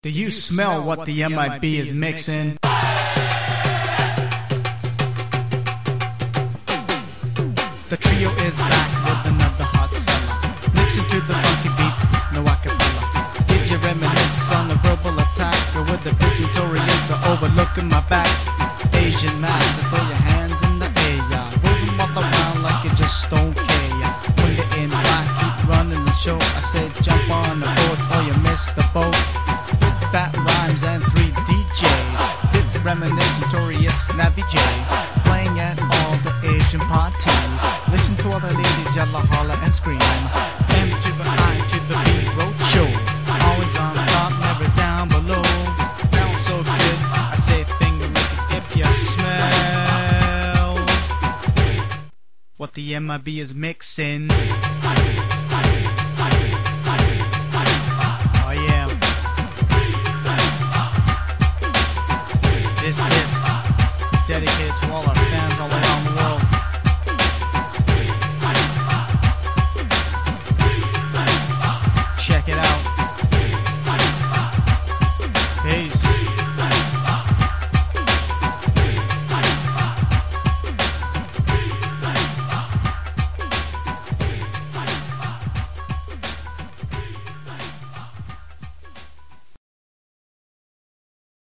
Do you smell what the MIB is mixing? The trio is back with another hot summer, mixing to the funky beats, no acapella. Did you reminisce on a verbal attack, or with the busy Torius overlooking my back? Asian master, throw your hands in the air, move them all around like you just don't care. When you're in black, keep running the show. I said jump on the board or you miss the boat. Fat rhymes and 3 DJs, bits reminiscent, Torius, Navi J, playing at all the Asian parties. Listen to all the ladies yell, holler and scream. M to the I to the B road show. Always on top, never down below. Sounds so good, I say finger lick it if you smell what the MIB is mixing.